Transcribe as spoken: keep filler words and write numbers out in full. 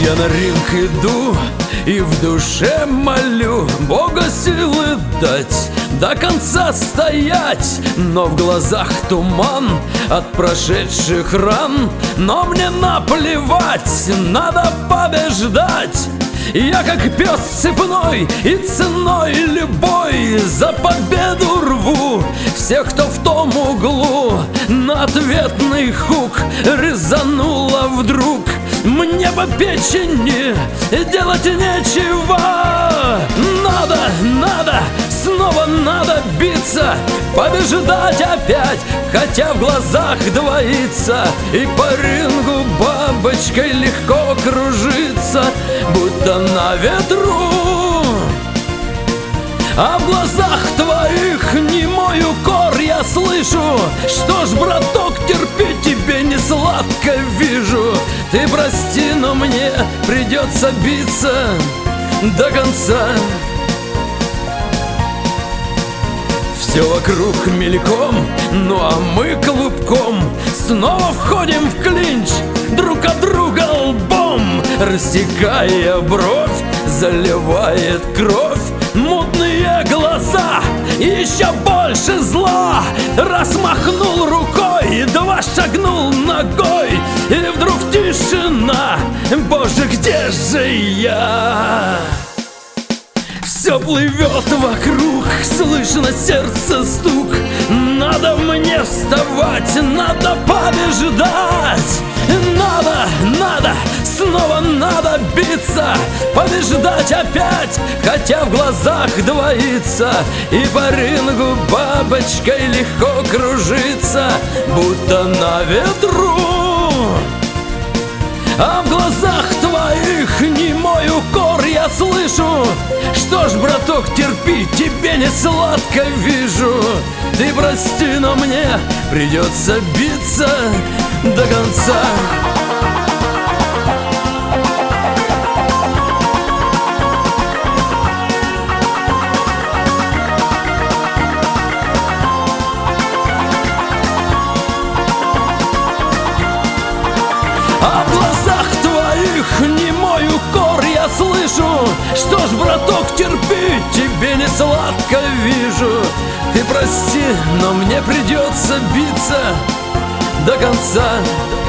Я на ринг иду и в душе молю Бога силы дать, до конца стоять. Но в глазах туман от прошедших ран. Но мне наплевать, надо побеждать. Я как пес цепной и ценой любой за победу рву всех, кто в том углу. На ответный хук резануло вдруг. Мне по печени делать нечего. Надо, надо, снова надо биться, побеждать опять, хотя в глазах двоится. И по рингу бабочкой легко кружится, будто на ветру. А в глазах твоих немой укор я слышу. Что ж, браток, терпи, тебе не сладко вижу. Ты прости, но мне придется биться до конца. Все вокруг мельком, ну а мы клубком снова входим в клинч, друг от друга лбом. Растекая бровь, заливает кровь мутные глаза, еще больше зла. Раз махнул рукой, два шагнул ногой, и вдруг тишина. Боже, где же я? Все плывет вокруг, слышно сердце стук. Надо мне вставать, надо побеждать. Надо, надо, снова надо биться, побеждать опять, хотя в глазах двоится. И по рингу бабочкой легко кружится, будто на ветру. А в глазах твоих немой укор я слышу. Что ж, браток, терпи, тебе не сладко вижу. Ты прости, но мне придется биться до конца. А в глазах твоих немой укор я слышу. Что ж, браток, терпи, тебе не сладко вижу. Ты прости, но мне придется биться до конца.